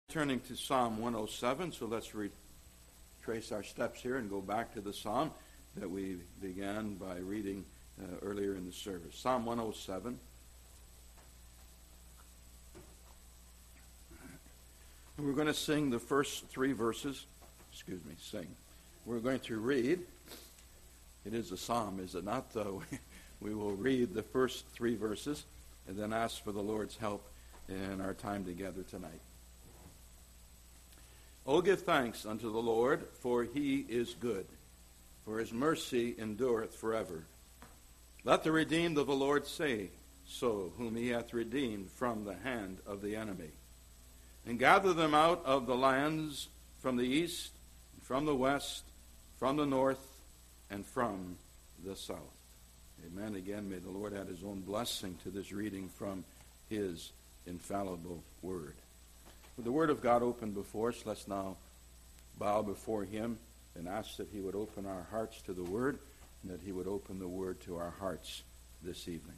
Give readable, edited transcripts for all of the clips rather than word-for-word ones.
Turning to Psalm 107, so let's retrace our steps here and go back to the psalm that we began by reading earlier in the service. Psalm 107. We're going to sing the first three verses. Sing. We're going to read. It is a psalm, is it not? Though we will read the first three verses and then ask for the Lord's help in our time together tonight. Oh, give thanks unto the Lord, for he is good, for his mercy endureth forever. Let the redeemed of the Lord say so, whom he hath redeemed from the hand of the enemy. And gather them out of the lands from the east, from the west, from the north, and from the south. Amen. Again, may the Lord add his own blessing to this reading from his infallible word. With the Word of God open before us, let's now bow before him and ask that he would open our hearts to the Word and that he would open the Word to our hearts this evening.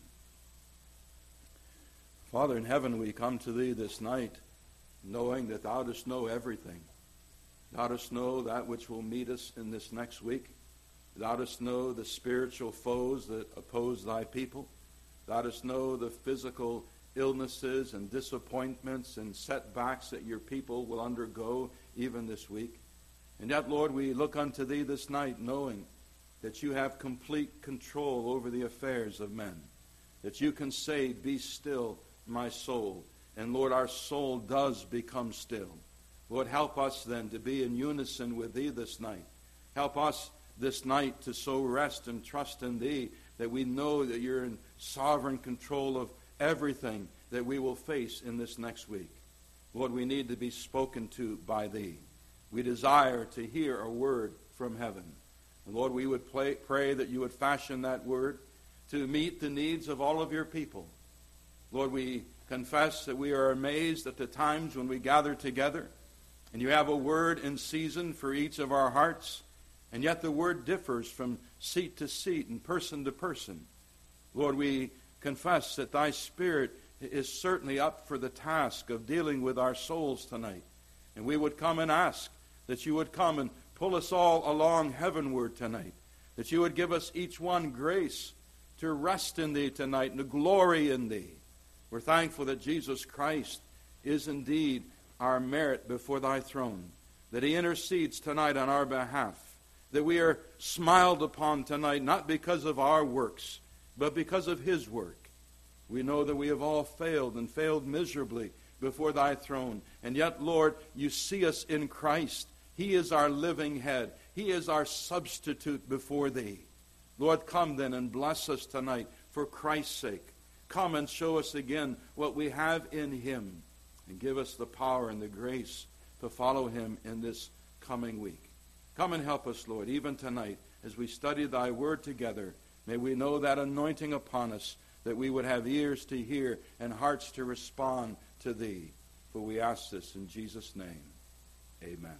Father in heaven, we come to thee this night knowing that thou dost know everything. Thou dost know that which will meet us in this next week. Thou dost know the spiritual foes that oppose thy people. Thou dost know the physical illnesses and disappointments and setbacks that your people will undergo even this week. And yet, Lord, we look unto thee this night knowing that you have complete control over the affairs of men, that you can say, "Be still, my soul." And Lord, our soul does become still. Lord, help us then to be in unison with thee this night. Help us this night to so rest and trust in thee that we know that you're in sovereign control of everything that we will face in this next week. Lord, we need to be spoken to by thee. We desire to hear a word from heaven. And Lord, we would pray that you would fashion that word to meet the needs of all of your people. Lord, we confess that we are amazed at the times when we gather together and you have a word in season for each of our hearts, and yet the word differs from seat to seat and person to person. Lord, we confess that thy Spirit is certainly up for the task of dealing with our souls tonight. And we would come and ask that you would come and pull us all along heavenward tonight, that you would give us each one grace to rest in thee tonight and to glory in thee. We're thankful that Jesus Christ is indeed our merit before thy throne, that he intercedes tonight on our behalf, that we are smiled upon tonight not because of our works, but because of his work. We know that we have all failed and failed miserably before thy throne. And yet, Lord, you see us in Christ. He is our living head. He is our substitute before thee. Lord, come then and bless us tonight for Christ's sake. Come and show us again what we have in him. And give us the power and the grace to follow him in this coming week. Come and help us, Lord, even tonight as we study thy word together. May we know that anointing upon us, that we would have ears to hear and hearts to respond to thee. For we ask this in Jesus' name. Amen.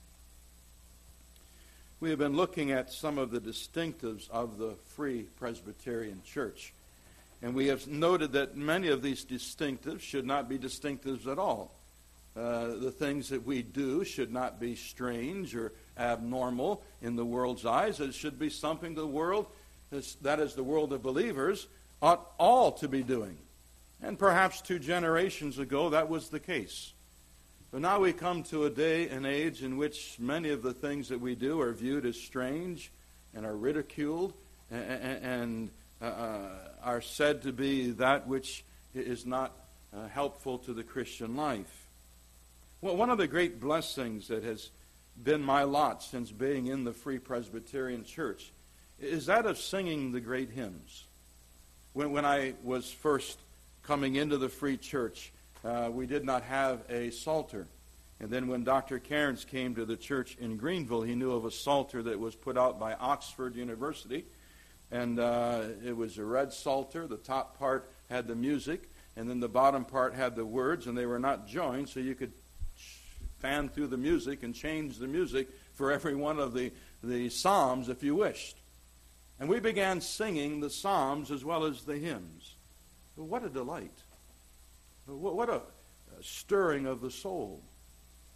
We have been looking at some of the distinctives of the Free Presbyterian Church. And we have noted that many of these distinctives should not be distinctives at all. The things that we do should not be strange or abnormal in the world's eyes. It should be something the world, that is the world of believers, ought all to be doing. And perhaps 2 generations ago that was the case. But now we come to a day and age in which many of the things that we do are viewed as strange and are ridiculed and are said to be that which is not helpful to the Christian life. Well, one of the great blessings that has been my lot since being in the Free Presbyterian Church is that of singing the great hymns. When I was first coming into the Free Church, we did not have a psalter. And then when Dr. Cairns came to the church in Greenville, he knew of a psalter that was put out by Oxford University. And it was a red psalter. The top part had the music, and then the bottom part had the words, and they were not joined, so you could fan through the music and change the music for every one of the psalms if you wished. And we began singing the psalms as well as the hymns. What a delight. What a stirring of the soul.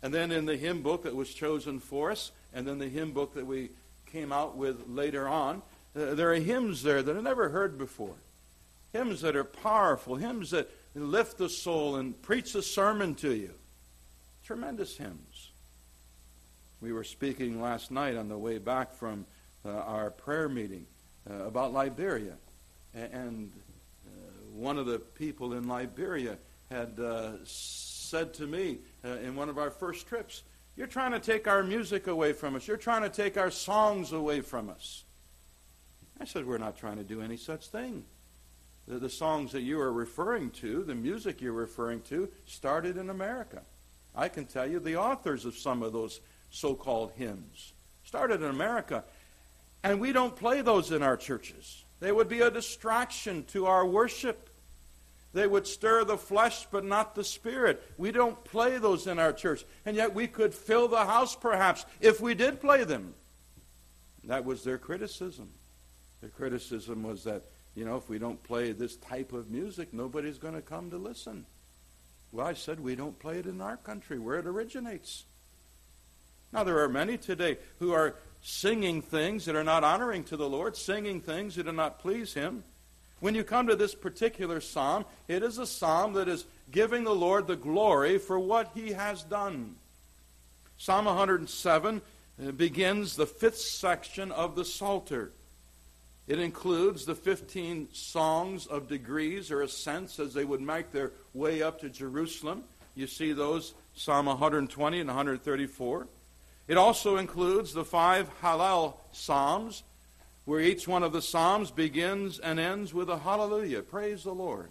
and then in the hymn book that was chosen for us, and then the hymn book that we came out with later on, there are hymns there that I never heard before. Hymns that are powerful, hymns that lift the soul and preach a sermon to you. Tremendous hymns. We were speaking last night on the way back from our prayer meeting about Liberia. And one of the people in Liberia had said to me in one of our first trips, "You're trying to take our music away from us. You're trying to take our songs away from us." I said, "We're not trying to do any such thing. The songs that you are referring to, the music you're referring to, started in America. I can tell you the authors of some of those so-called hymns started in America. And we don't play those in our churches. They would be a distraction to our worship. They would stir the flesh but not the spirit. We don't play those in our church. And yet we could fill the house perhaps if we did play them." That was their criticism. Their criticism was that, if we don't play this type of music, nobody's going to come to listen. Well, I said we don't play it in our country where it originates. Now, there are many today who are singing things that are not honoring to the Lord, singing things that do not please Him. When you come to this particular psalm, it is a psalm that is giving the Lord the glory for what He has done. Psalm 107 begins the 5th section of the Psalter. It includes the 15 songs of degrees or ascents as they would make their way up to Jerusalem. You see those, Psalm 120 and 134. It also includes the 5 Hallel Psalms, where each one of the Psalms begins and ends with a hallelujah. Praise the Lord.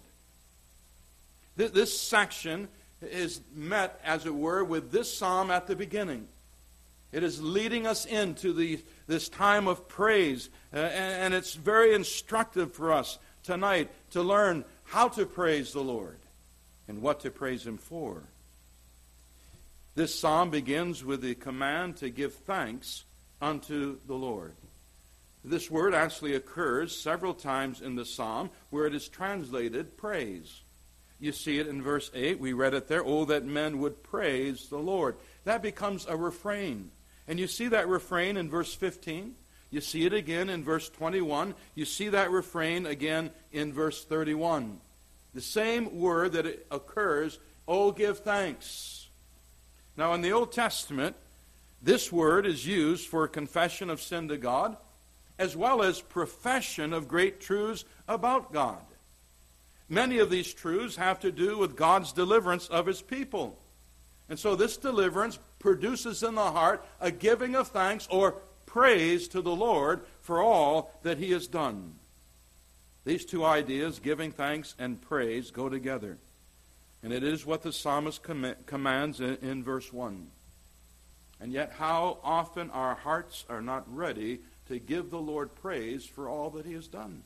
This section is met, as it were, with this psalm at the beginning. It is leading us into this time of praise, and it's very instructive for us tonight to learn how to praise the Lord and what to praise Him for. This psalm begins with the command to give thanks unto the Lord. This word actually occurs several times in the psalm where it is translated praise. You see it in verse 8. We read it there. "Oh, that men would praise the Lord." That becomes a refrain. And you see that refrain in verse 15. You see it again in verse 21. You see that refrain again in verse 31. The same word that occurs, "Oh, give thanks." Now, in the Old Testament, this word is used for confession of sin to God, as well as profession of great truths about God. Many of these truths have to do with God's deliverance of His people. And so this deliverance produces in the heart a giving of thanks or praise to the Lord for all that He has done. These two ideas, giving thanks and praise, go together. And it is what the psalmist commands in verse 1. And yet how often our hearts are not ready to give the Lord praise for all that He has done.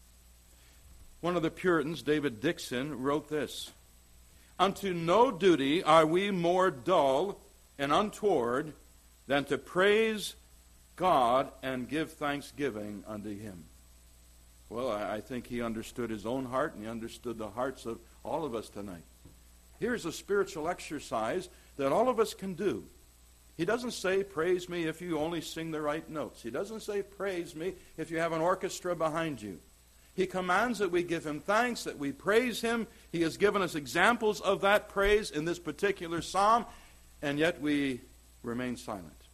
One of the Puritans, David Dixon, wrote this: "Unto no duty are we more dull and untoward than to praise God and give thanksgiving unto Him." Well, I think he understood his own heart, and he understood the hearts of all of us tonight. Here's a spiritual exercise that all of us can do. He doesn't say, "Praise me if you only sing the right notes." He doesn't say, "Praise me if you have an orchestra behind you." He commands that we give Him thanks, that we praise Him. He has given us examples of that praise in this particular psalm, and yet we remain silent.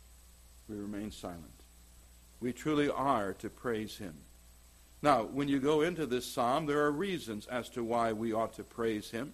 We remain silent. We truly are to praise Him. Now, when you go into this psalm, there are reasons as to why we ought to praise Him.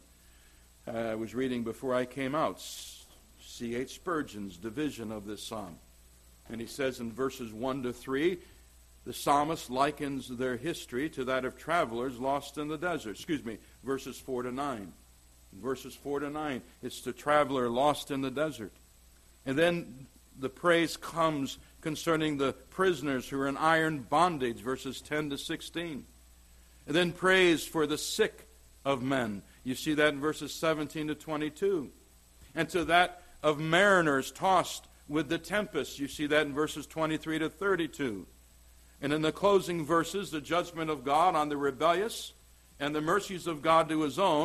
I was reading before I came out C.H. Spurgeon's division of this psalm. And he says in verses 1 to 3, the psalmist likens their history to that of travelers lost in the desert. Verses 4 to 9. In verses 4 to 9, it's the traveler lost in the desert. And then the praise comes concerning the prisoners who are in iron bondage, verses 10 to 16. And then praise for the sick of men. You see that in verses 17 to 22. And to that of mariners tossed with the tempest. You see that in verses 23 to 32. And in the closing verses, the judgment of God on the rebellious and the mercies of God to His own.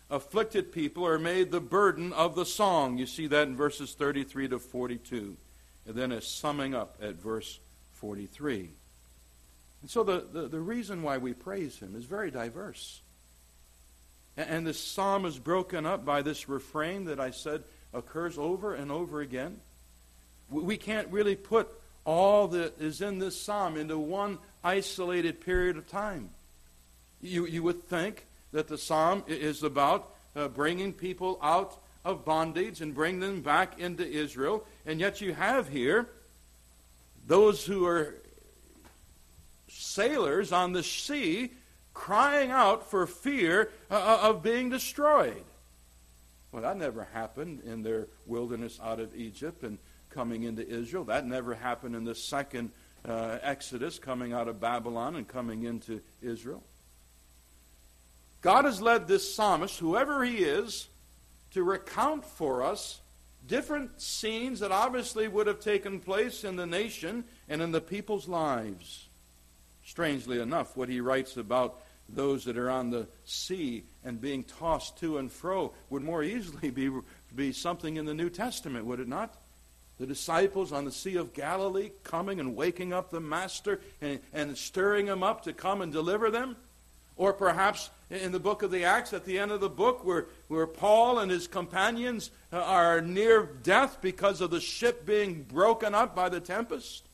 afflicted people are made the burden of the song. You see that in verses 33 to 42. And then a summing up at verse 43. And so the reason why we praise him is very diverse. And this psalm is broken up by this refrain that I said occurs over and over again. We can't really put all that is in this psalm into one isolated period of time. You would think that the psalm is about bringing people out of bondage and bring them back into Israel. And yet you have here those who are sailors on the sea crying out for fear of being destroyed. Well, that never happened in their wilderness out of Egypt and coming into Israel. That never happened in the second Exodus, coming out of Babylon and coming into Israel. God has led this psalmist, whoever he is, to recount for us different scenes that obviously would have taken place in the nation and in the people's lives. Strangely enough, what he writes about those that are on the sea and being tossed to and fro would more easily be something in the New Testament, would it not? The disciples on the Sea of Galilee coming and waking up the Master and stirring him up to come and deliver them. Or perhaps in the book of the Acts, at the end of the book, where Paul and his companions are near death because of the ship being broken up by the tempest.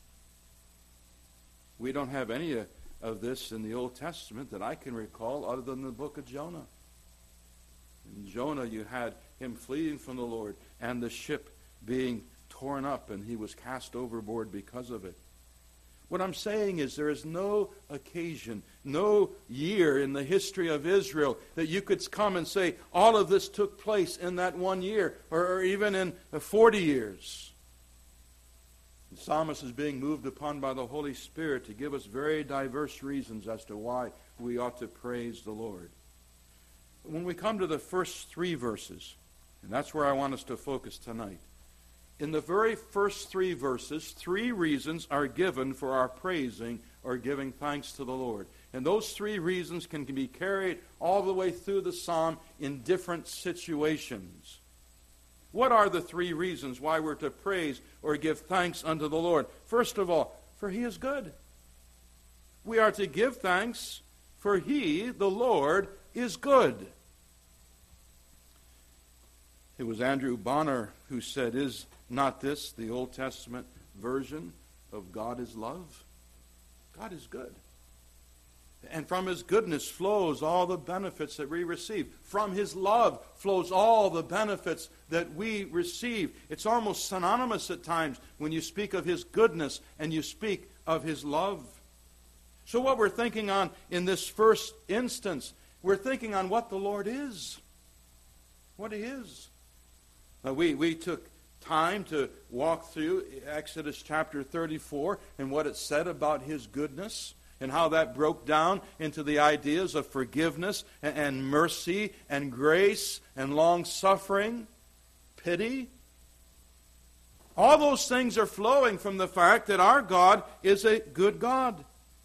We don't have any of this in the Old Testament that I can recall other than the book of Jonah. In Jonah, you had him fleeing from the Lord and the ship being torn up, and he was cast overboard because of it. What I'm saying is there is no occasion, no year in the history of Israel that you could come and say all of this took place in that 1 year or even in 40 years. The psalmist is being moved upon by the Holy Spirit to give us very diverse reasons as to why we ought to praise the Lord. When we come to the first 3 verses, and that's where I want us to focus tonight, in the very first 3 verses, 3 reasons are given for our praising or giving thanks to the Lord. And those 3 reasons can be carried all the way through the psalm in different situations. What are the 3 reasons why we're to praise or give thanks unto the Lord? First of all, for he is good. We are to give thanks, for he, the Lord, is good. It was Andrew Bonner who said, "Is not this the Old Testament version of God is love?" God is good. And from his goodness flows all the benefits that we receive. From his love flows all the benefits that we receive. It's almost synonymous at times when you speak of his goodness and you speak of his love. So what we're thinking on in this first instance, we're thinking on what the Lord is. What he is. Now we took time to walk through Exodus chapter 34 and what it said about his goodness and how that broke down into the ideas of forgiveness and mercy and grace and long-suffering, pity. All those things are flowing from the fact that our God is a good God.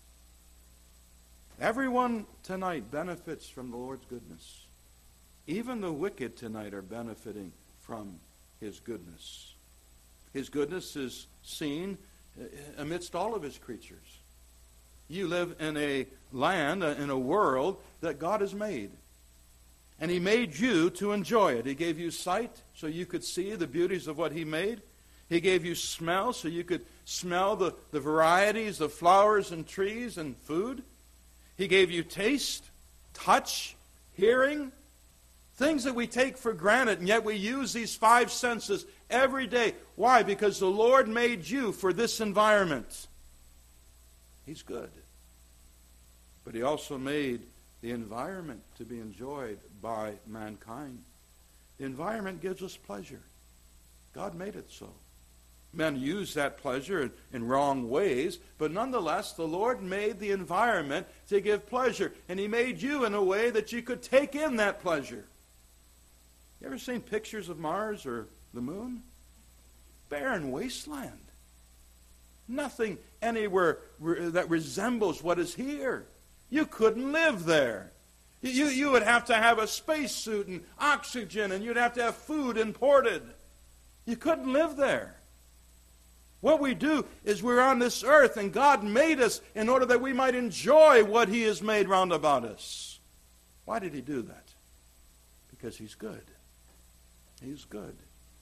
Everyone tonight benefits from the Lord's goodness. Even the wicked tonight are benefiting from his goodness. His goodness is seen amidst all of his creatures. You live in a land, in a world that God has made. And he made you to enjoy it. He gave you sight so you could see the beauties of what he made. He gave you smell so you could smell the varieties of flowers and trees and food. He gave you taste, touch, hearing, things that we take for granted, and yet we use these 5 senses every day. Why? Because the Lord made you for this environment. He's good. But he also made the environment to be enjoyed by mankind. The environment gives us pleasure. God made it so. Men use that pleasure in wrong ways, but nonetheless, the Lord made the environment to give pleasure, and he made you in a way that you could take in that pleasure. You ever seen pictures of Mars or the moon? Barren wasteland. Nothing anywhere that resembles what is here. You couldn't live there. You would have to have a spacesuit and oxygen, and you'd have to have food imported. You couldn't live there. What we do is we're on this earth, and God made us in order that we might enjoy what He has made round about us. Why did He do that? Because He's good. He's good.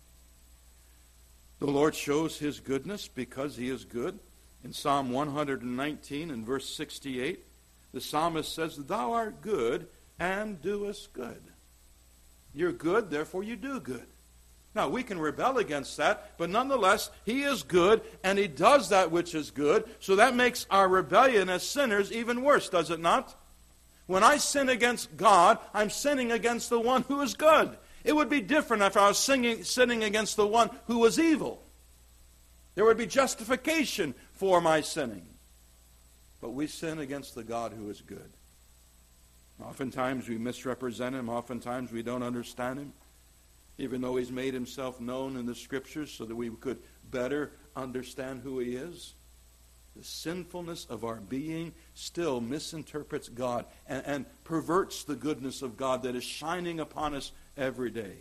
The Lord shows His goodness because He is good. In Psalm 119 and verse 68, the psalmist says, "Thou art good and doest good." You're good, therefore you do good. Now, we can rebel against that, but nonetheless, He is good, and He does that which is good, so that makes our rebellion as sinners even worse, does it not? When I sin against God, I'm sinning against the one who is good. It would be different if I was sinning against the one who was evil. There would be justification for my sinning. But we sin against the God who is good. Oftentimes we misrepresent Him. Oftentimes we don't understand Him. Even though He's made Himself known in the Scriptures so that we could better understand who He is. The sinfulness of our being still misinterprets God and perverts the goodness of God that is shining upon us every day.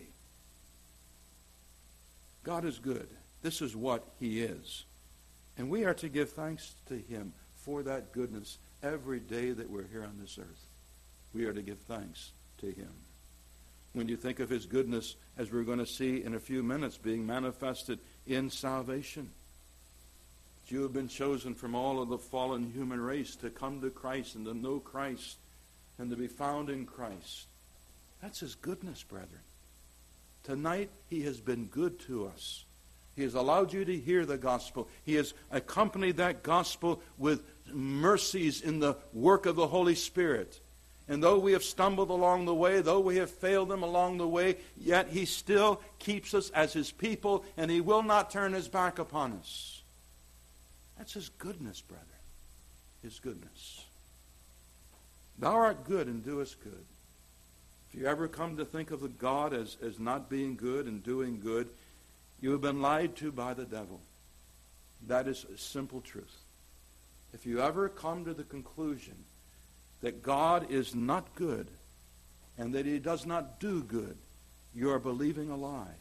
God is good. This is what He is. And we are to give thanks to Him for that goodness every day that we're here on this earth. We are to give thanks to Him. When you think of His goodness, as we're going to see in a few minutes, being manifested in salvation. You have been chosen from all of the fallen human race to come to Christ and to know Christ and to be found in Christ. That's His goodness, brethren. Tonight, He has been good to us. He has allowed you to hear the gospel. He has accompanied that gospel with mercies in the work of the Holy Spirit. And though we have stumbled along the way, though we have failed Him along the way, yet He still keeps us as His people, and He will not turn His back upon us. That's His goodness, brethren. His goodness. Thou art good and doest good. If you ever come to think of the God as not being good and doing good, you have been lied to by the devil. That is a simple truth. If you ever come to the conclusion that God is not good and that He does not do good, you are believing a lie.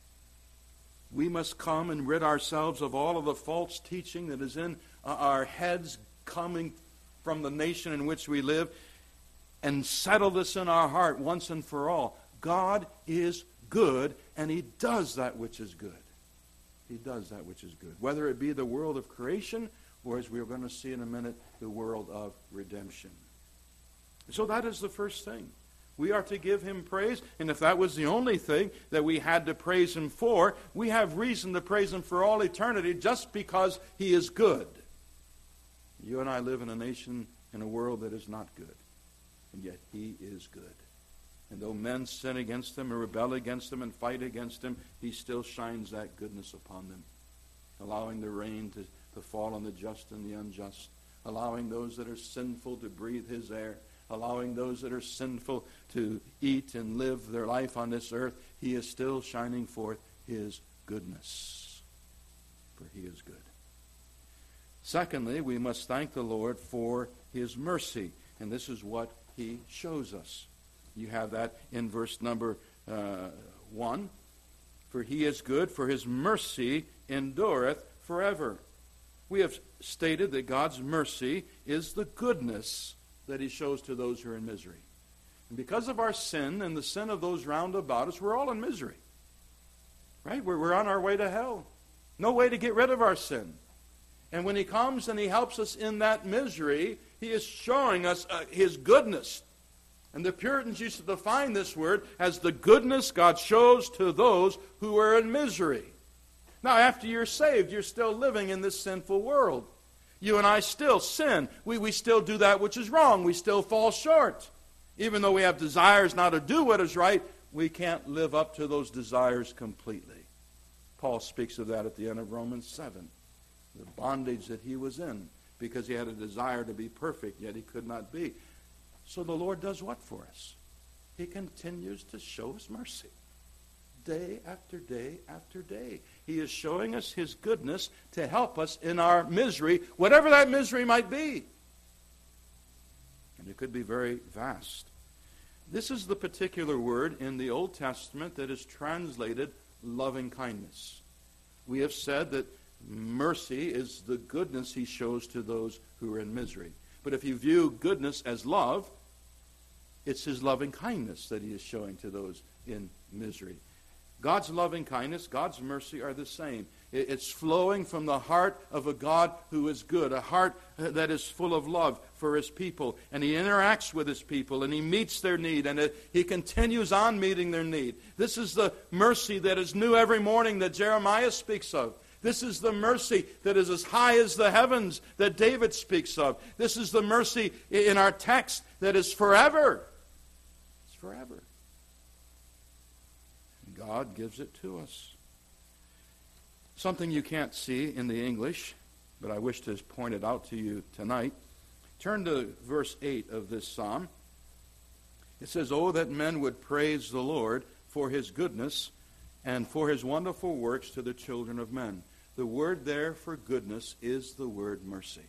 We must come and rid ourselves of all of the false teaching that is in our heads coming from the nation in which we live and settle this in our heart once and for all. God is good, and He does that which is good. He does that which is good. Whether it be the world of creation or, as we are going to see in a minute, the world of redemption. So that is the first thing. We are to give Him praise, and if that was the only thing that we had to praise Him for, we have reason to praise Him for all eternity just because He is good. You and I live in a nation, in a world that is not good, and yet He is good. And though men sin against Him and rebel against Him and fight against Him, He still shines that goodness upon them, allowing the rain to fall on the just and the unjust, allowing those that are sinful to breathe His air, allowing those that are sinful to eat and live their life on this earth. He is still shining forth His goodness, for He is good. Secondly, we must thank the Lord for His mercy, and this is what He shows us. You have that in verse number 1. For He is good, for His mercy endureth forever. We have stated that God's mercy is the goodness that He shows to those who are in misery. And because of our sin and the sin of those round about us, we're all in misery. Right? We're on our way to hell. No way to get rid of our sin. And when He comes and He helps us in that misery, He is showing us His goodness. And the Puritans used to define this word as the goodness God shows to those who are in misery. Now, after you're saved, you're still living in this sinful world. You and I still sin. We still do that which is wrong. We still fall short. Even though we have desires now to do what is right, we can't live up to those desires completely. Paul speaks of that at the end of Romans 7. The bondage that he was in because he had a desire to be perfect, yet he could not be. So the Lord does what for us? He continues to show us mercy. Day after day after day. He is showing us His goodness to help us in our misery, whatever that misery might be. And it could be very vast. This is the particular word in the Old Testament that is translated loving kindness. We have said that mercy is the goodness he shows to those who are in misery. But if you view goodness as love, it's his loving kindness that he is showing to those in misery. God's loving kindness, God's mercy are the same. It's flowing from the heart of a God who is good, a heart that is full of love for his people. And he interacts with his people, and he meets their need, and he continues on meeting their need. This is the mercy that is new every morning that Jeremiah speaks of. This is the mercy that is as high as the heavens that David speaks of. This is the mercy in our text that is forever. It's forever. God gives it to us. Something you can't see in the English, but I wish to point it out to you tonight. Turn to verse 8 of this psalm. It says, "Oh, that men would praise the Lord for his goodness and for his wonderful works to the children of men." The word there for goodness is the word mercy.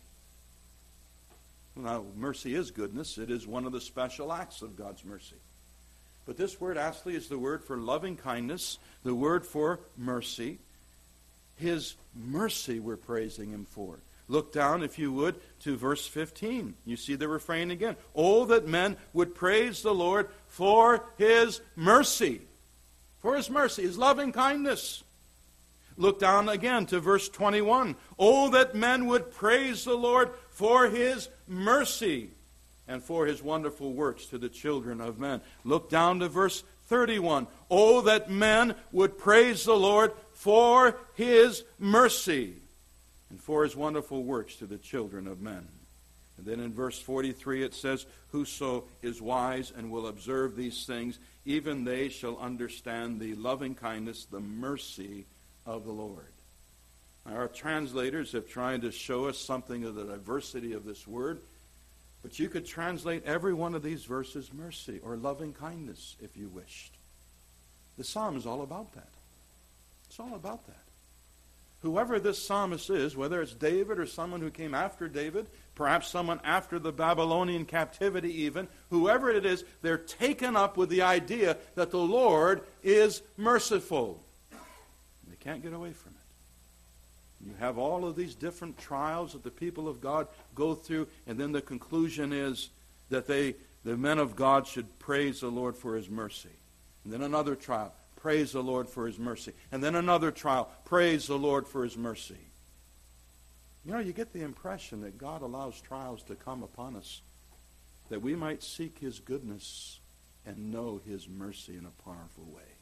Now, mercy is goodness. It is one of the special acts of God's mercy. But this word actually is the word for loving kindness, the word for mercy. His mercy we're praising him for. Look down, if you would, to verse 15. You see the refrain again. "Oh, that men would praise the Lord for his mercy." For his mercy, his loving kindness. Look down again to verse 21. "Oh, that men would praise the Lord for his mercy and for his wonderful works to the children of men." Look down to verse 31. "Oh, that men would praise the Lord for his mercy and for his wonderful works to the children of men." And then in verse 43 it says, "Whoso is wise and will observe these things, even they shall understand the loving kindness, the mercy of the Lord." Now, our translators have tried to show us something of the diversity of this word. But you could translate every one of these verses mercy or loving kindness if you wished. The psalm is all about that. It's all about that. Whoever this psalmist is, whether it's David or someone who came after David, perhaps someone after the Babylonian captivity even, whoever it is, they're taken up with the idea that the Lord is merciful. They can't get away from it. You have all of these different trials that the people of God go through, and then the conclusion is that the men of God should praise the Lord for his mercy. And then another trial, praise the Lord for his mercy. And then another trial, praise the Lord for his mercy. You know, you get the impression that God allows trials to come upon us that we might seek his goodness and know his mercy in a powerful way.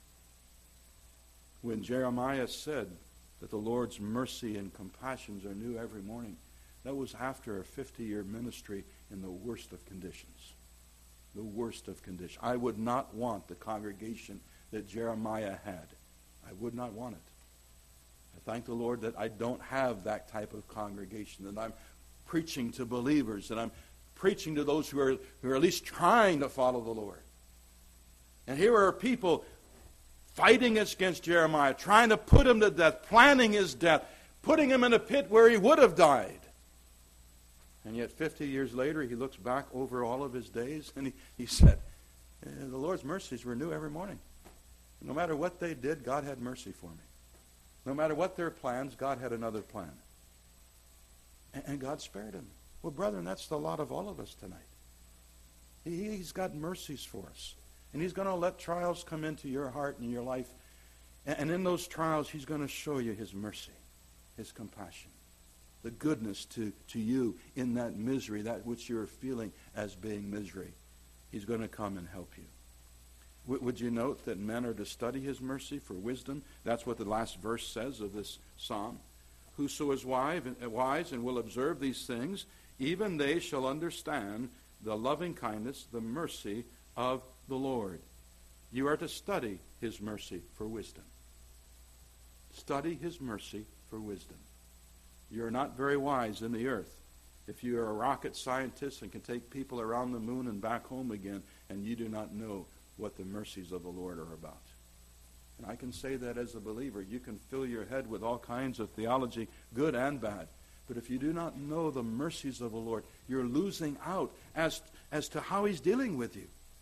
When Jeremiah said that the Lord's mercy and compassions are new every morning, that was after a 50-year ministry in the worst of conditions. The worst of conditions. I would not want the congregation that Jeremiah had. I would not want it. I thank the Lord that I don't have that type of congregation, that I'm preaching to believers, that I'm preaching to those who are at least trying to follow the Lord. And here are people fighting against Jeremiah, trying to put him to death, planning his death, putting him in a pit where he would have died. And yet 50 years later, he looks back over all of his days, and he said, the Lord's mercies were new every morning. No matter what they did, God had mercy for me. No matter what their plans, God had another plan. And God spared him. Well, brethren, that's the lot of all of us tonight. He's got mercies for us. And he's going to let trials come into your heart and your life. And in those trials, he's going to show you his mercy, his compassion, the goodness to you in that misery, that which you're feeling as being misery. He's going to come and help you. Would you note that men are to study his mercy for wisdom? That's what the last verse says of this psalm. Whoso is wise and will observe these things, even they shall understand the loving kindness, the mercy of the Lord. You are to study his mercy for wisdom. Study his mercy for wisdom. You're not very wise in the earth if you are a rocket scientist and can take people around the moon and back home again, and you do not know what the mercies of the Lord are about. And I can say that as a believer. You can fill your head with all kinds of theology, good and bad. But if you do not know the mercies of the Lord, you're losing out as to how he's dealing with you.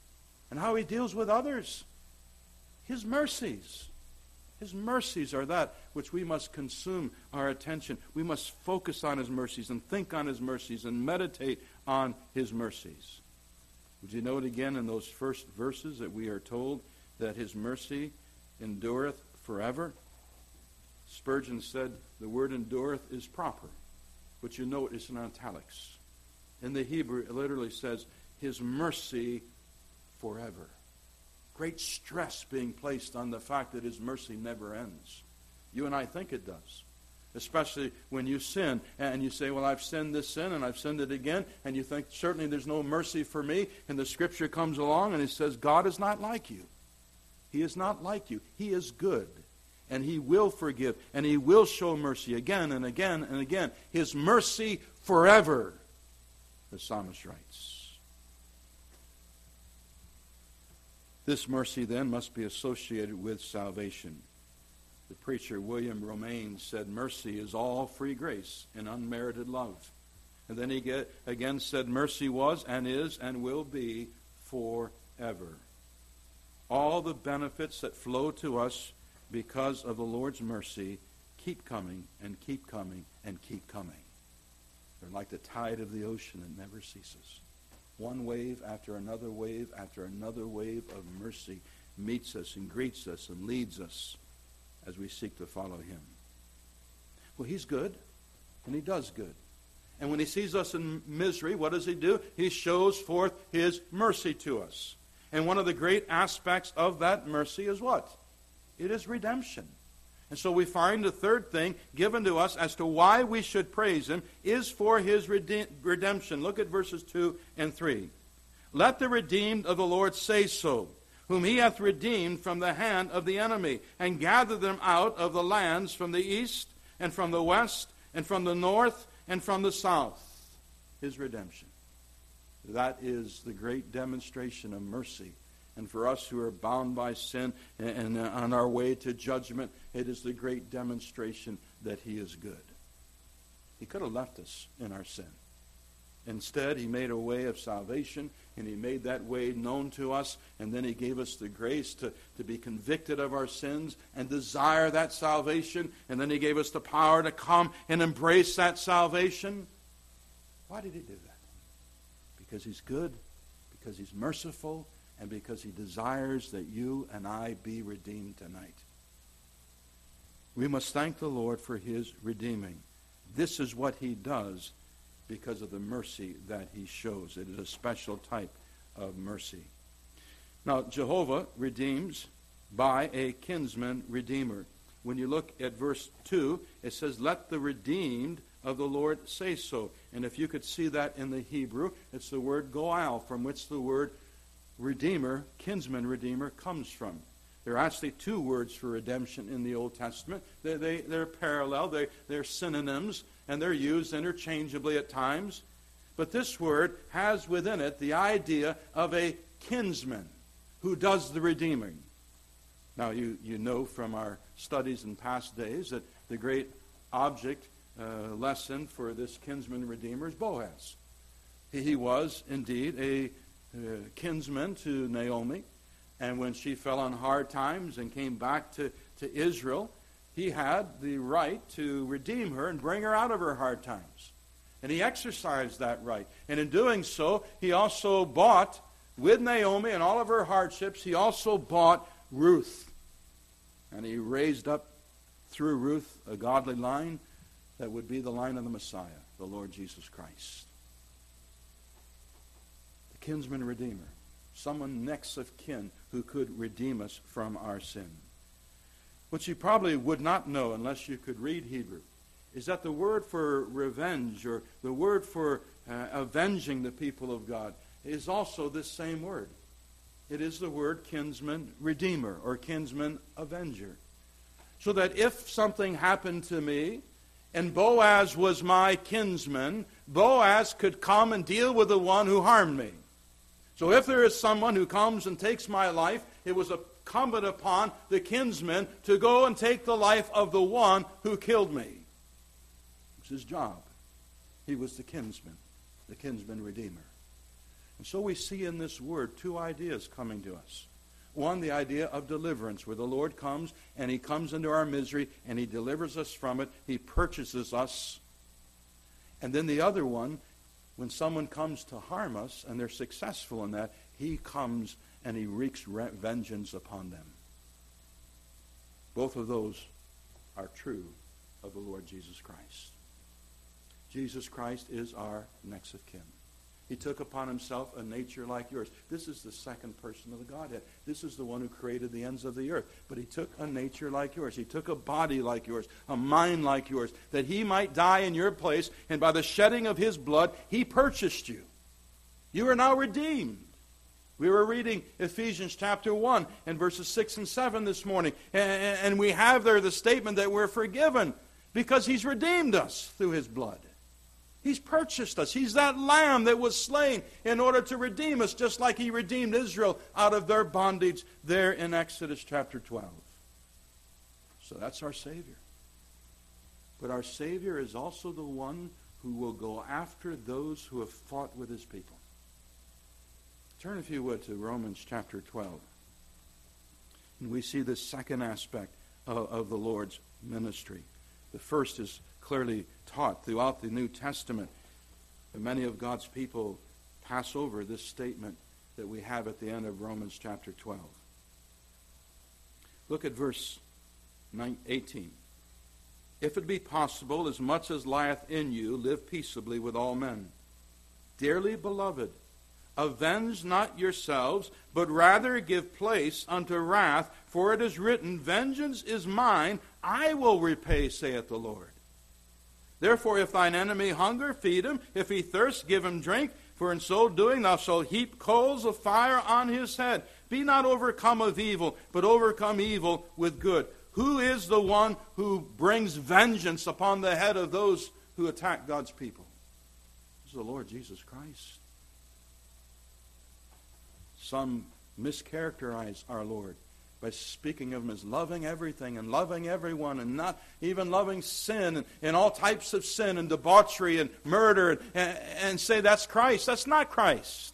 and how he deals with others. His mercies. His mercies are that which we must consume our attention. We must focus on his mercies and think on his mercies and meditate on his mercies. Would you note again in those first verses that we are told that his mercy endureth forever? Spurgeon said the word endureth is proper, but you note it's in italics. In the Hebrew, it literally says his mercy forever. Great stress being placed on the fact that his mercy never ends. You and I think it does. Especially when you sin and you say, well, I've sinned this sin and I've sinned it again, and you think certainly there's no mercy for me, and the scripture comes along and it says God is not like you. He is not like you. He is good, and he will forgive, and he will show mercy again and again and again. His mercy forever, the psalmist writes. This mercy then must be associated with salvation. The preacher William Romaine said, mercy is all free grace and unmerited love. And then he again said, mercy was and is and will be forever. All the benefits that flow to us because of the Lord's mercy keep coming and keep coming and keep coming. They're like the tide of the ocean that never ceases. One wave after another wave after another wave of mercy meets us and greets us and leads us as we seek to follow him. Well, he's good, and he does good. And when he sees us in misery, what does he do? He shows forth his mercy to us. And one of the great aspects of that mercy is what? It is redemption. And so we find the third thing given to us as to why we should praise him is for his redemption. Look at verses 2 and 3. Let the redeemed of the Lord say so, whom he hath redeemed from the hand of the enemy, and gathered them out of the lands from the east, and from the west, and from the north, and from the south. His redemption. That is the great demonstration of mercy. And for us who are bound by sin and on our way to judgment, it is the great demonstration that he is good. He could have left us in our sin. Instead, he made a way of salvation, and he made that way known to us, and then he gave us the grace to be convicted of our sins and desire that salvation, and then he gave us the power to come and embrace that salvation. Why did he do that? Because he's good, because he's merciful, and because he desires that you and I be redeemed tonight. We must thank the Lord for his redeeming. This is what he does because of the mercy that he shows. It is a special type of mercy. Now, Jehovah redeems by a kinsman redeemer. When you look at verse 2, it says, let the redeemed of the Lord say so. And if you could see that in the Hebrew, it's the word goal, from which the word redeemer, kinsman redeemer, comes from. There are actually two words for redemption in the Old Testament. They're parallel, they're synonyms, and they're used interchangeably at times. But this word has within it the idea of a kinsman who does the redeeming. Now, you know from our studies in past days that the great object lesson for this kinsman redeemer is Boaz. He was indeed a kinsman to Naomi, and when she fell on hard times and came back to Israel, he had the right to redeem her and bring her out of her hard times. And he exercised that right. And in doing so, he also bought, with Naomi and all of her hardships, he also bought Ruth. And he raised up through Ruth a godly line that would be the line of the Messiah, the Lord Jesus Christ. The kinsman redeemer. Someone next of kin who could redeem us from our sin. What you probably would not know unless you could read Hebrew is that the word for revenge, or the word for avenging the people of God, is also this same word. It is the word kinsman redeemer or kinsman avenger. So that if something happened to me and Boaz was my kinsman, Boaz could come and deal with the one who harmed me. So if there is someone who comes and takes my life, it was incumbent upon the kinsman to go and take the life of the one who killed me. It was his job. He was the kinsman redeemer. And so we see in this word two ideas coming to us. One, the idea of deliverance, where the Lord comes and he comes into our misery and he delivers us from it. He purchases us. And then the other one, when someone comes to harm us and they're successful in that, he comes and he wreaks vengeance upon them. Both of those are true of the Lord Jesus Christ. Jesus Christ is our next of kin. He took upon himself a nature like yours. This is the second person of the Godhead. This is the one who created the ends of the earth. But he took a nature like yours. He took a body like yours, a mind like yours, that he might die in your place, and by the shedding of his blood, he purchased you. You are now redeemed. We were reading Ephesians chapter 1 and verses 6 and 7 this morning. And we have there the statement that we're forgiven because he's redeemed us through his blood. He's purchased us. He's that lamb that was slain in order to redeem us, just like he redeemed Israel out of their bondage there in Exodus chapter 12. So that's our Savior. But our Savior is also the one who will go after those who have fought with his people. Turn, if you would, to Romans chapter 12. And we see the second aspect of the Lord's ministry. The first is clearly taught throughout the New Testament. And many of God's people pass over this statement that we have at the end of Romans chapter 12. Look at verse 18. If it be possible, as much as lieth in you, live peaceably with all men. Dearly beloved, avenge not yourselves, but rather give place unto wrath, for it is written, Vengeance is mine, I will repay, saith the Lord. Therefore, if thine enemy hunger, feed him. If he thirst, give him drink. For in so doing thou shalt heap coals of fire on his head. Be not overcome of evil, but overcome evil with good. Who is the one who brings vengeance upon the head of those who attack God's people? It's the Lord Jesus Christ. Some mischaracterize our Lord by speaking of him as loving everything and loving everyone and not even loving sin and all types of sin and debauchery and murder and say that's Christ. That's not Christ.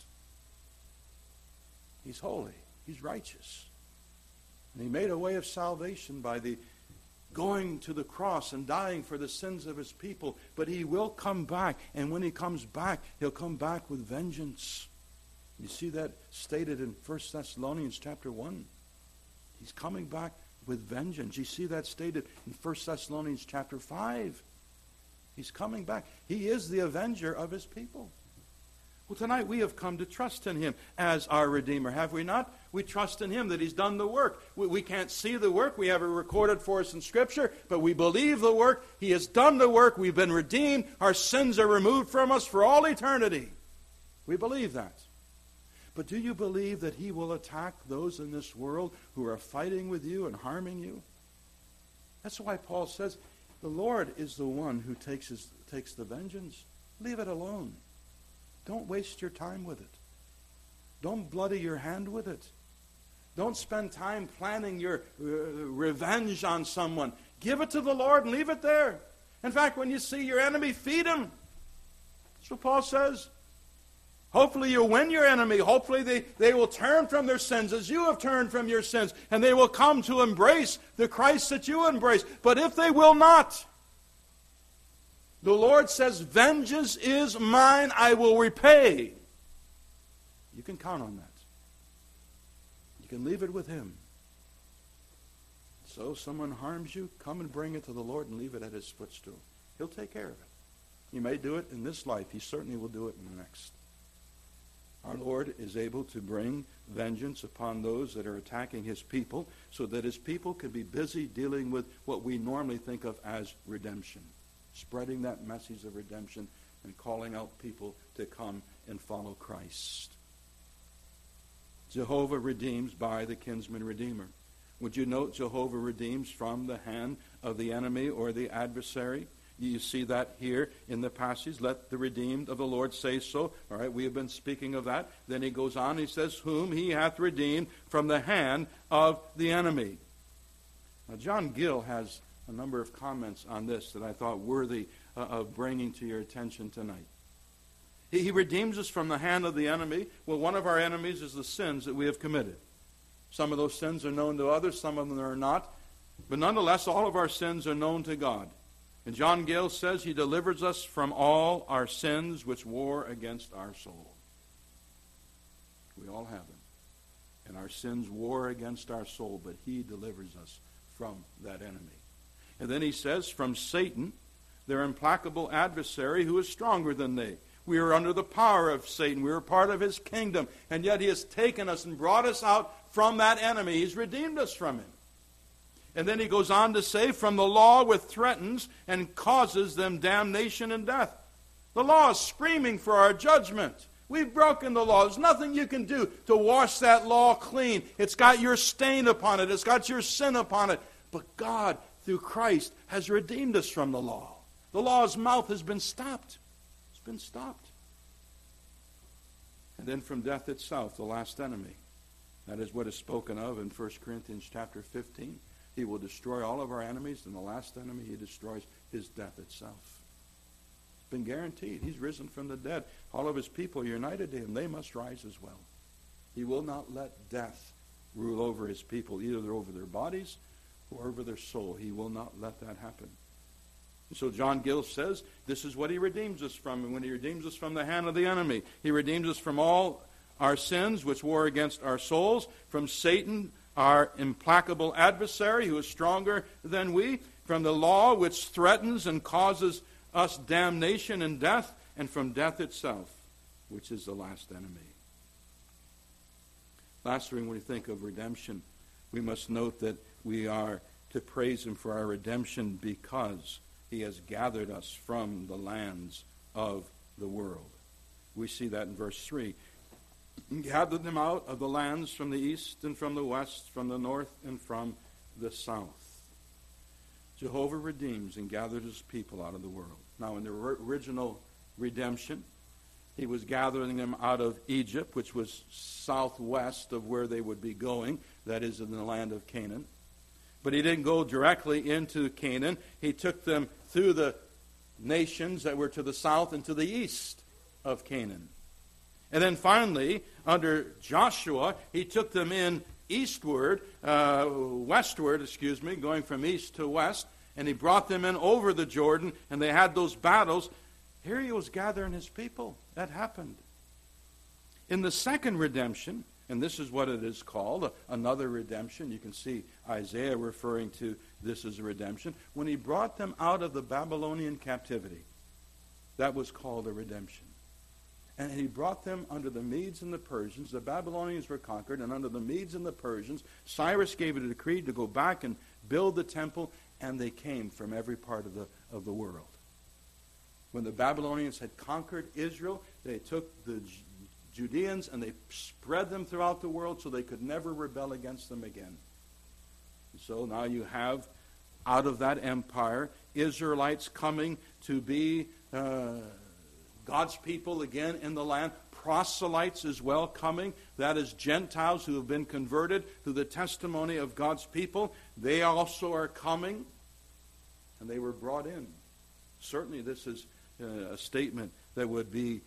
He's holy. He's righteous. And he made a way of salvation by the going to the cross and dying for the sins of his people. But he will come back. And when he comes back, he'll come back with vengeance. You see that stated in 1 Thessalonians chapter 1. He's coming back with vengeance. You see that stated in 1 Thessalonians chapter 5. He's coming back. He is the avenger of his people. Well, tonight we have come to trust in him as our Redeemer, have we not? We trust in him that he's done the work. We can't see the work. We have it recorded for us in Scripture, but we believe the work. He has done the work. We've been redeemed. Our sins are removed from us for all eternity. We believe that. But do you believe that he will attack those in this world who are fighting with you and harming you? That's why Paul says, the Lord is the one who takes the vengeance. Leave it alone. Don't waste your time with it. Don't bloody your hand with it. Don't spend time planning your revenge on someone. Give it to the Lord and leave it there. In fact, when you see your enemy, feed him. That's what Paul says. Hopefully you'll win your enemy. Hopefully they will turn from their sins as you have turned from your sins. And they will come to embrace the Christ that you embrace. But if they will not, the Lord says, vengeance is mine, I will repay. You can count on that. You can leave it with him. So if someone harms you, come and bring it to the Lord and leave it at his footstool. He'll take care of it. He may do it in this life. He certainly will do it in the next. Our Lord is able to bring vengeance upon those that are attacking his people so that his people can be busy dealing with what we normally think of as redemption. Spreading that message of redemption and calling out people to come and follow Christ. Jehovah redeems by the kinsman redeemer. Would you note Jehovah redeems from the hand of the enemy or the adversary? You see that here in the passage. Let the redeemed of the Lord say so. All right, we have been speaking of that. Then he goes on, he says, whom he hath redeemed from the hand of the enemy. Now, John Gill has a number of comments on this that I thought worthy of bringing to your attention tonight. He redeems us from the hand of the enemy. Well, one of our enemies is the sins that we have committed. Some of those sins are known to others, some of them are not. But nonetheless, all of our sins are known to God. And John Gale says he delivers us from all our sins which war against our soul. We all have them. And our sins war against our soul, but he delivers us from that enemy. And then he says, from Satan, their implacable adversary, who is stronger than they. We are under the power of Satan. We are part of his kingdom. And yet he has taken us and brought us out from that enemy. He's redeemed us from him. And then he goes on to say, from the law which threatens and causes them damnation and death. The law is screaming for our judgment. We've broken the law. There's nothing you can do to wash that law clean. It's got your stain upon it. It's got your sin upon it. But God, through Christ, has redeemed us from the law. The law's mouth has been stopped. It's been stopped. And then from death itself, the last enemy. That is what is spoken of in 1 Corinthians chapter 15. He will destroy all of our enemies, and the last enemy he destroys is death itself. It's been guaranteed. He's risen from the dead. All of his people are united to him. They must rise as well. He will not let death rule over his people, either over their bodies or over their soul. He will not let that happen. And so John Gill says this is what he redeems us from. And when he redeems us from the hand of the enemy, he redeems us from all our sins which war against our souls, from Satan, our implacable adversary who is stronger than we, from the law which threatens and causes us damnation and death, and from death itself, which is the last enemy. Lastly, when we think of redemption, we must note that we are to praise him for our redemption because he has gathered us from the lands of the world. We see that in verse 3. Gathered them out of the lands from the east and from the west, from the north and from the south. Jehovah redeems and gathers his people out of the world. Now, in the original redemption, he was gathering them out of Egypt, which was southwest of where they would be going, that is, in the land of Canaan. But he didn't go directly into Canaan. He took them through the nations that were to the south and to the east of Canaan. And then finally, under Joshua, he took them in westward, going from east to west, and he brought them in over the Jordan, and they had those battles. Here he was gathering his people. That happened. In the second redemption, and this is what it is called, another redemption. You can see Isaiah referring to this as a redemption. When he brought them out of the Babylonian captivity, that was called a redemption. And he brought them under the Medes and the Persians. The Babylonians were conquered, and under the Medes and the Persians, Cyrus gave a decree to go back and build the temple, and they came from every part of the world. When the Babylonians had conquered Israel, they took the Judeans and they spread them throughout the world so they could never rebel against them again. And so now you have, out of that empire, Israelites coming to be God's people again in the land. Proselytes as well coming. That is Gentiles who have been converted through the testimony of God's people. They also are coming, and they were brought in. Certainly this is a statement that would be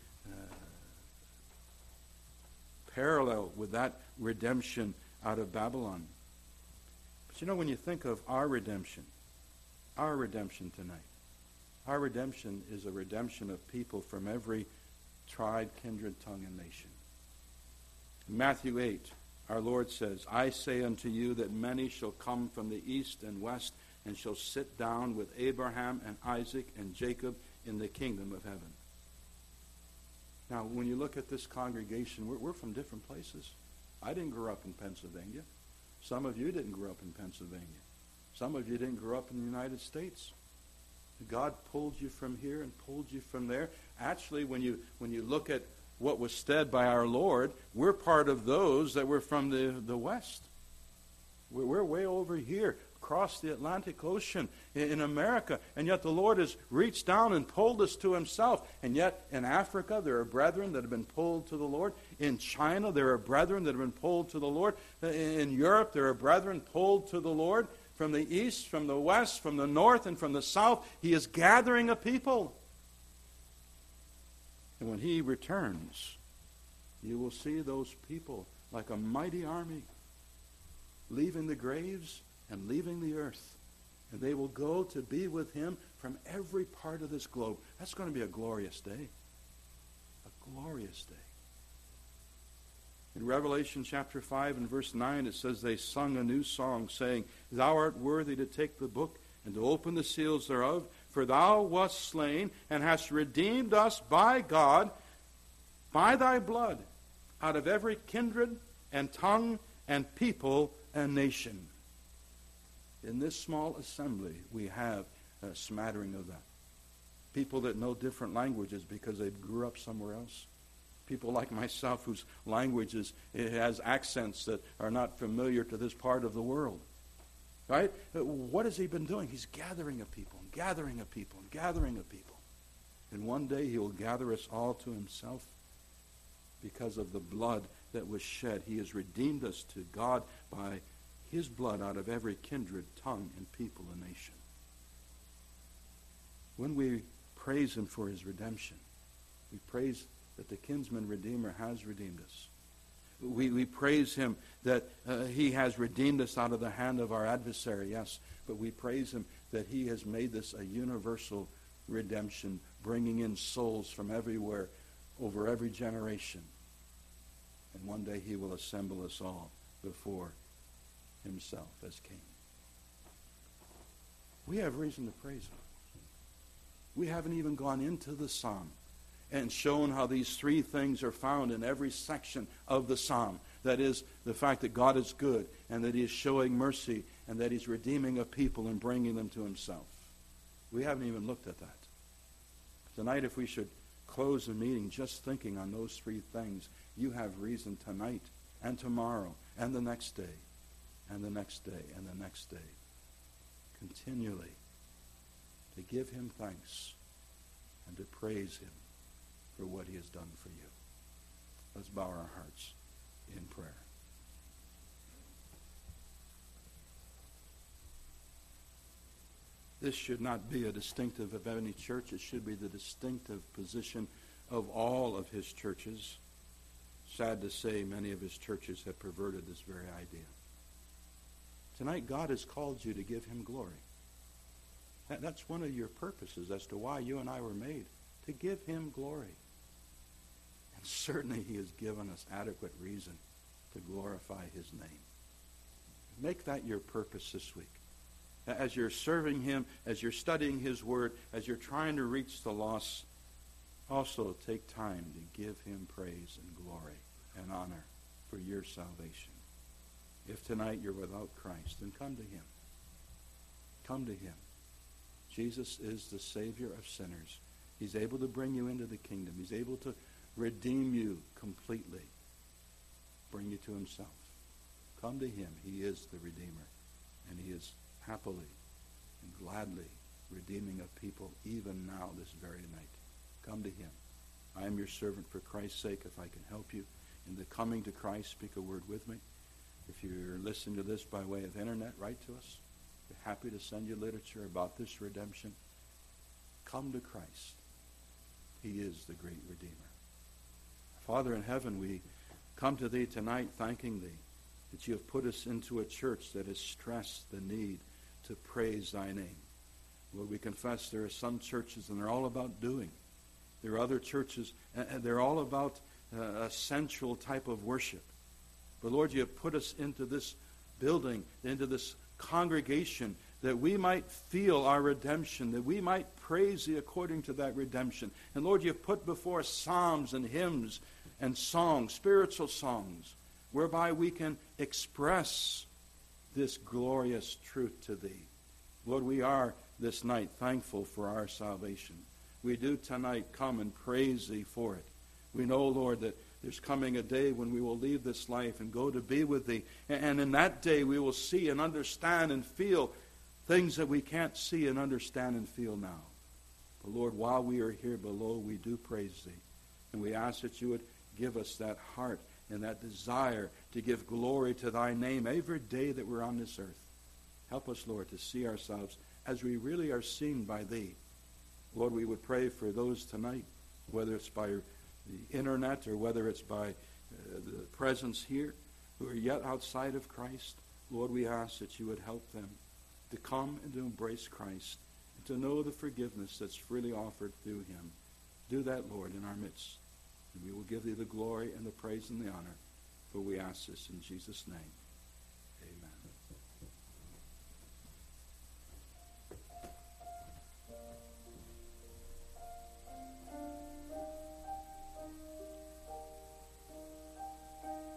parallel with that redemption out of Babylon. But you know, when you think of our redemption tonight, our redemption is a redemption of people from every tribe, kindred, tongue, and nation. In Matthew 8, our Lord says, I say unto you that many shall come from the east and west and shall sit down with Abraham and Isaac and Jacob in the kingdom of heaven. Now, when you look at this congregation, we're from different places. I didn't grow up in Pennsylvania. Some of you didn't grow up in Pennsylvania. Some of you didn't grow up in the United States. God pulled you from here and pulled you from there. Actually, when you look at what was said by our Lord, we're part of those that were from the West. We're way over here, across the Atlantic Ocean in America. And yet the Lord has reached down and pulled us to himself. And yet in Africa, there are brethren that have been pulled to the Lord. In China, there are brethren that have been pulled to the Lord. In Europe, there are brethren pulled to the Lord. From the east, from the west, from the north, and from the south, he is gathering a people. And when he returns, you will see those people like a mighty army leaving the graves and leaving the earth. And they will go to be with him from every part of this globe. That's going to be a glorious day. A glorious day. In Revelation chapter 5 and verse 9, it says, they sung a new song, saying, Thou art worthy to take the book and to open the seals thereof, for thou wast slain and hast redeemed us by God, by thy blood, out of every kindred and tongue and people and nation. In this small assembly, we have a smattering of that. People that know different languages because they grew up somewhere else. People like myself whose languages, it has accents that are not familiar to this part of the world. Right? What has he been doing? He's gathering a people, and gathering a people, and gathering a people. And one day he will gather us all to himself because of the blood that was shed. He has redeemed us to God by his blood out of every kindred, tongue, and people and nation. When we praise him for his redemption, we praise that the kinsman redeemer has redeemed us. We praise him that he has redeemed us out of the hand of our adversary, yes, but we praise him that he has made this a universal redemption, bringing in souls from everywhere, over every generation. And one day he will assemble us all before himself as king. We have reason to praise him. We haven't even gone into the psalm and shown how these three things are found in every section of the psalm. That is, the fact that God is good, and that he is showing mercy, and that he's redeeming a people and bringing them to himself. We haven't even looked at that. Tonight, if we should close the meeting just thinking on those three things, you have reason tonight and tomorrow and the next day and the next day and the next day continually to give him thanks and to praise him for what he has done for you. Let's bow our hearts in prayer. This should not be a distinctive of any church. It should be the distinctive position of all of his churches. Sad to say, many of his churches have perverted this very idea. Tonight, God has called you to give him glory. That's one of your purposes as to why you and I were made, to give him glory. And certainly he has given us adequate reason to glorify his name. Make that your purpose this week. As you're serving him, as you're studying his word, as you're trying to reach the lost, also take time to give him praise and glory and honor for your salvation. If tonight you're without Christ, then come to him. Come to him. Jesus is the Savior of sinners. He's able to bring you into the kingdom. He's able to redeem you completely, bring you to himself. Come to him. He is the Redeemer, and he is happily and gladly redeeming a people even now, this very night. Come to him. I am your servant for Christ's sake. If I can help you in the coming to Christ, speak a word with me. If you're listening to this by way of internet, write to us. We're happy to send you literature about this redemption. Come to Christ. He is the great Redeemer. Father in heaven, we come to thee tonight thanking thee that you have put us into a church that has stressed the need to praise thy name. Lord, we confess there are some churches and they're all about doing. There are other churches and they're all about a sensual type of worship. But Lord, you have put us into this building, into this congregation, that we might feel our redemption, that we might praise thee according to that redemption. And Lord, you have put before us psalms and hymns and songs, spiritual songs, whereby we can express this glorious truth to thee. Lord, we are this night thankful for our salvation. We do tonight come and praise thee for it. We know, Lord, that there's coming a day when we will leave this life and go to be with thee. And in that day we will see and understand and feel things that we can't see and understand and feel now. But Lord, while we are here below, we do praise thee. And we ask that you would give us that heart and that desire to give glory to thy name every day that we're on this earth. Help us, Lord, to see ourselves as we really are seen by thee. Lord, we would pray for those tonight whether it's by the internet or whether it's by the presence here, who are yet outside of Christ, Lord, we ask that you would help them to come and to embrace Christ and to know the forgiveness that's freely offered through him. Do that, Lord, in our midst. And we will give thee the glory and the praise and the honor. For we ask this in Jesus' name. Amen.